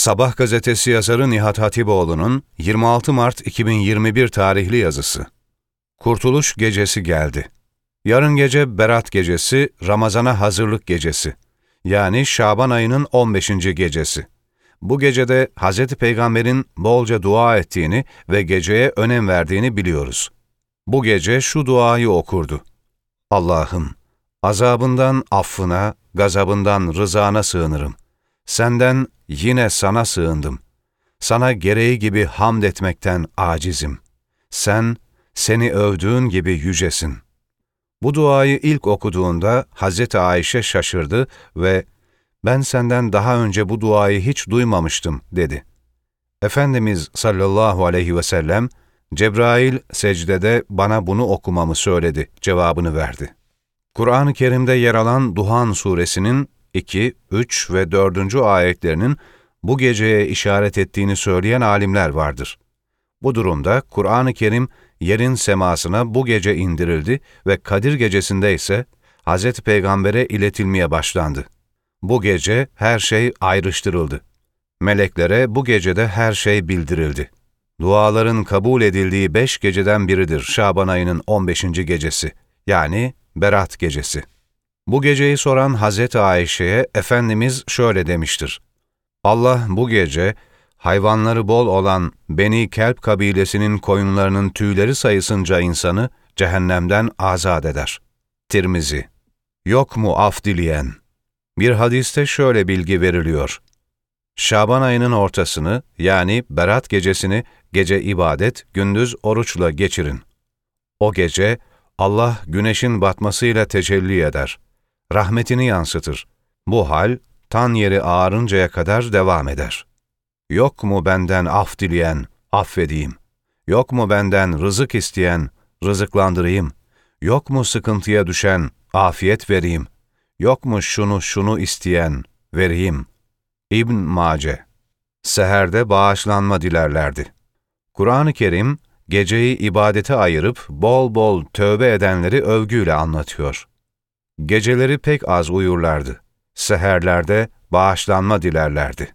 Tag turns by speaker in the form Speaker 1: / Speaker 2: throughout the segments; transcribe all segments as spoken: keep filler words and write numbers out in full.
Speaker 1: Sabah gazetesi yazarı Nihat Hatipoğlu'nun yirmi altı Mart iki bin yirmi bir tarihli yazısı. Kurtuluş gecesi geldi. Yarın gece Berat gecesi, Ramazana hazırlık gecesi. Yani Şaban ayının on beşinci gecesi. Bu gecede Hazreti Peygamber'in bolca dua ettiğini ve geceye önem verdiğini biliyoruz. Bu gece şu duayı okurdu. Allah'ım, azabından affına, gazabından rızana sığınırım. Senden yine sana sığındım. Sana gereği gibi hamd etmekten acizim. Sen, seni övdüğün gibi yücesin. Bu duayı ilk okuduğunda Hazreti Ayşe şaşırdı ve ben senden daha önce bu duayı hiç duymamıştım dedi. Efendimiz sallallahu aleyhi ve sellem, Cebrail secdede bana bunu okumamı söyledi cevabını verdi. Kur'an-ı Kerim'de yer alan Duhan suresinin iki, üç ve dördüncü ayetlerinin bu geceye işaret ettiğini söyleyen alimler vardır. Bu durumda Kur'an-ı Kerim yerin semasına bu gece indirildi ve Kadir gecesinde ise Hazreti Peygamber'e iletilmeye başlandı. Bu gece her şey ayrıştırıldı. Meleklere bu gecede her şey bildirildi. Duaların kabul edildiği beş geceden biridir Şaban ayının on beşinci gecesi, yani Berat gecesi. Bu geceyi soran Hazreti Ayşe'ye Efendimiz şöyle demiştir. Allah bu gece, hayvanları bol olan Beni Kelp kabilesinin koyunlarının tüyleri sayısınca insanı cehennemden azat eder. Tirmizi. Yok mu af dileyen? Bir hadiste şöyle bilgi veriliyor. Şaban ayının ortasını, yani Berat gecesini gece ibadet, gündüz oruçla geçirin. O gece Allah güneşin batmasıyla tecelli eder. Rahmetini yansıtır. Bu hal tan yeri ağarıncaya kadar devam eder. Yok mu benden af dileyen, affedeyim. Yok mu benden rızık isteyen, rızıklandırayım. Yok mu sıkıntıya düşen, afiyet vereyim. Yok mu şunu şunu isteyen, vereyim. İbn Mace. Seherde bağışlanma dilerlerdi. Kur'an-ı Kerim, geceyi ibadete ayırıp bol bol tövbe edenleri övgüyle anlatıyor. Geceleri pek az uyurlardı. Seherlerde bağışlanma dilerlerdi.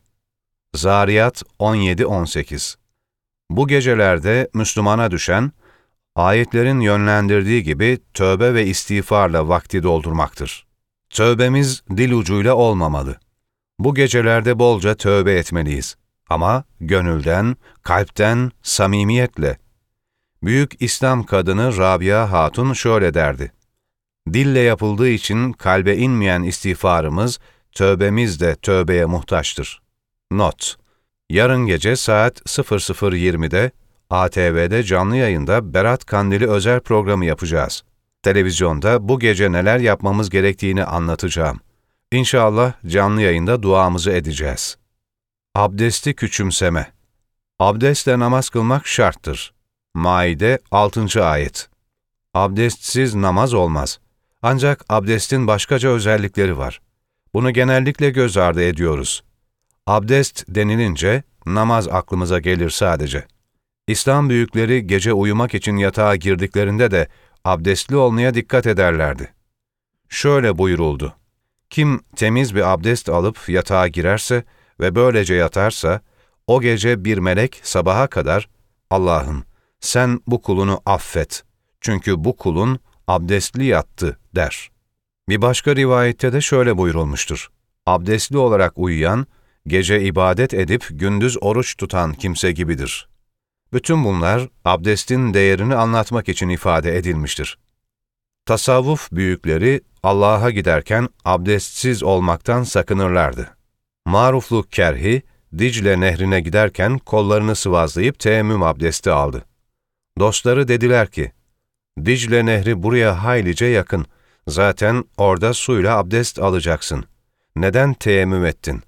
Speaker 1: Zariyat on yedi on sekiz. Bu gecelerde Müslümana düşen, ayetlerin yönlendirdiği gibi tövbe ve istiğfarla vakti doldurmaktır. Tövbemiz dil ucuyla olmamalı. Bu gecelerde bolca tövbe etmeliyiz. Ama gönülden, kalpten, samimiyetle. Büyük İslam kadını Rabia Hatun şöyle derdi. Dille yapıldığı için kalbe inmeyen istiğfarımız, tövbemiz de tövbeye muhtaçtır. Not: Yarın gece saat sıfır sıfır yirmide A T V'de canlı yayında Berat Kandili özel programı yapacağız. Televizyonda bu gece neler yapmamız gerektiğini anlatacağım. İnşallah canlı yayında duamızı edeceğiz. Abdesti küçümseme. Abdestle namaz kılmak şarttır. Maide altıncı ayet. Abdestsiz namaz olmaz. Ancak abdestin başkaca özellikleri var. Bunu genellikle göz ardı ediyoruz. Abdest denilince namaz aklımıza gelir sadece. İslam büyükleri gece uyumak için yatağa girdiklerinde de abdestli olmaya dikkat ederlerdi. Şöyle buyuruldu. Kim temiz bir abdest alıp yatağa girerse ve böylece yatarsa, o gece bir melek sabaha kadar, Allah'ım sen bu kulunu affet, çünkü bu kulun abdestli yattı der. Bir başka rivayette de şöyle buyurulmuştur. Abdestli olarak uyuyan, gece ibadet edip gündüz oruç tutan kimse gibidir. Bütün bunlar abdestin değerini anlatmak için ifade edilmiştir. Tasavvuf büyükleri Allah'a giderken abdestsiz olmaktan sakınırlardı. Maruflu Kerhi, Dicle nehrine giderken kollarını sıvazlayıp teyemmüm abdesti aldı. Dostları dediler ki, Dicle nehri buraya haylice yakın, zaten orada suyla abdest alacaksın. Neden teyemmüm ettin?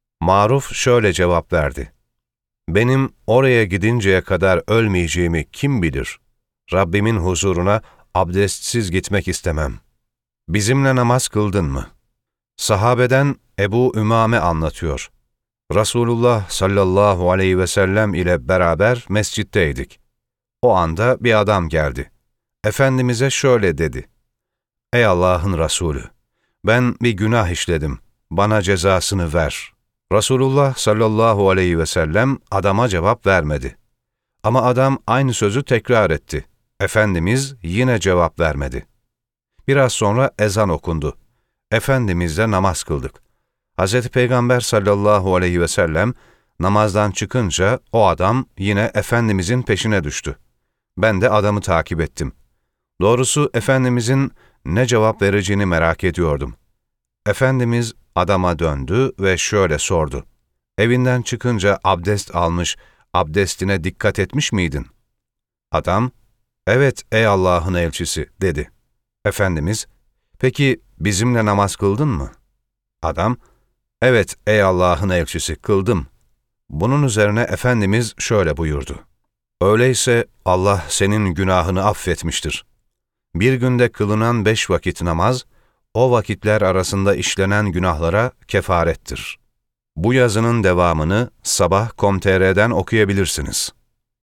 Speaker 1: Maruf şöyle cevap verdi. Benim oraya gidinceye kadar ölmeyeceğimi kim bilir? Rabbimin huzuruna abdestsiz gitmek istemem. Bizimle namaz kıldın mı? Sahabeden Ebu Ümame anlatıyor. Resulullah sallallahu aleyhi ve sellem ile beraber mescitteydik. O anda bir adam geldi. Efendimiz'e şöyle dedi. Ey Allah'ın Resulü! Ben bir günah işledim. Bana cezasını ver. Resulullah sallallahu aleyhi ve sellem adama cevap vermedi. Ama adam aynı sözü tekrar etti. Efendimiz yine cevap vermedi. Biraz sonra ezan okundu. Efendimizle namaz kıldık. Hazreti Peygamber sallallahu aleyhi ve sellem namazdan çıkınca o adam yine Efendimizin peşine düştü. Ben de adamı takip ettim. Doğrusu Efendimizin ne cevap vereceğini merak ediyordum. Efendimiz adama döndü ve şöyle sordu. Evinden çıkınca abdest almış, abdestine dikkat etmiş miydin? Adam, evet ey Allah'ın elçisi dedi. Efendimiz, peki bizimle namaz kıldın mı? Adam, evet ey Allah'ın elçisi kıldım. Bunun üzerine Efendimiz şöyle buyurdu. Öyleyse Allah senin günahını affetmiştir. Bir günde kılınan beş vakit namaz, o vakitler arasında işlenen günahlara kefarettir. Bu yazının devamını sabah nokta com nokta tr'den okuyabilirsiniz.